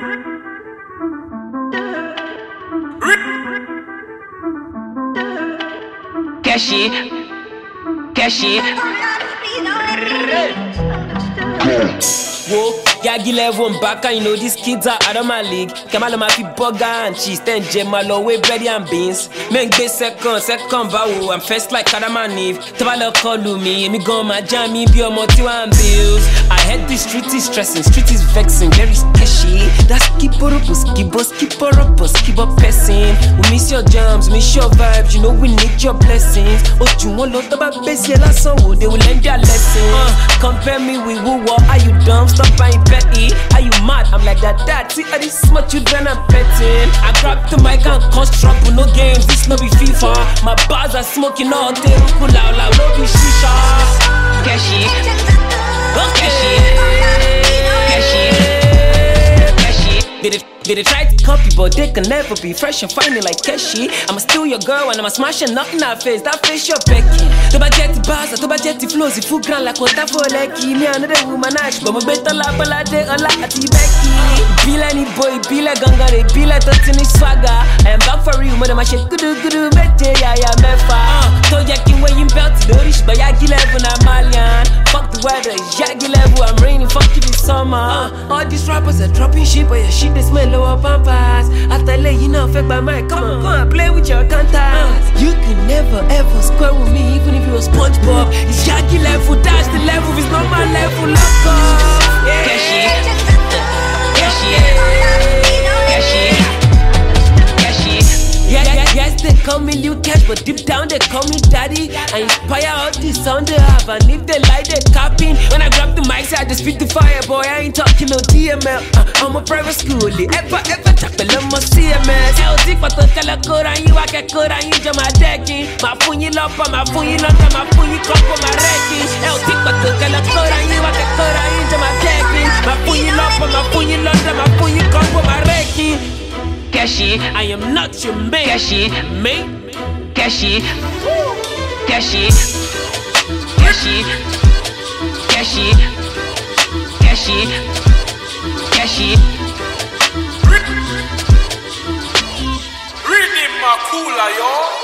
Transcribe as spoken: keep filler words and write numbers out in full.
Cashy, Cashy. Whoa, Yagi level and back, you know these kids are out of my league. Kamala Mafi burger and cheese, then Jemalo with bread and beans. Make this second, second bow, I'm first like Adam and Eve. Tavala call me, me go my jammy, be a motive and bills. I head the street is stressing, street is vexing, very sketchy. That's keep up, keep us, keep up, keep up pressing. We miss your jams, miss your vibes, you know we need your blessings. Oh, you want lot about base, yeah, song, they will learn their lesson. Uh, compare me with who, what are you dumb? Stop buying petty. Are you mad? I'm like that dad. See all these smart children I'm petting. I grab the mic and construct with no games. This no be FIFA. My bars are smoking all day. Cool out loud, no be shisha. Cashy, Okay. Cashy, Cashy. Did it, did it try to copy, but they can never be fresh and finding like Cashy. I'ma steal your girl and I'ma smash her nothing in her face. That face you're begging. To budget the bars, to budget the flows, if you grand like what I for like me another woman ash, but my better la balade a la ati Becky. Be like any boy, be like ganga, they be like thirteen swagger. I am back for you, mother my shit kudu kudu mete ya ya mefa. So yakin when you belt to the rich, but yagi level na Malian. Fuck the weather, yagi level, I'm raining, fuck you this summer. All these rappers are dropping shit, but your shit they smell lower pampas. After lay, you know, affect my mind. Come on, come on, play with your contacts. You can never ever square with me, even if you a SpongeBob. It's Yagi level, that's the level, it's not my level. Look up, yeah. Cashy, Cashy, Cashy, Cashy. Yeah, yeah, yes, they call me Lil Cash, but deep down they call me Daddy. I inspire all the sound they have, and if they lie, they copying. When I grab the mic, say I just spit the fire, boy. I ain't talking no D M L. Uh, I'm a private school, ever, ever tackle on my C M S. L D for the color code, and you I get code, and you jam my decking. My funny lump, my funny lump, my funny cup, my wrecking. L D for the color code, and you I get code, and you jam my decking. My funny lump, my funny lump, my funny cup, my wrecking. Cashy, I am not your mate. Cashy, Mate. Cashy, Cashy, Cashy, Cashy, Cashy, Cashy. Read him, Makula, yo.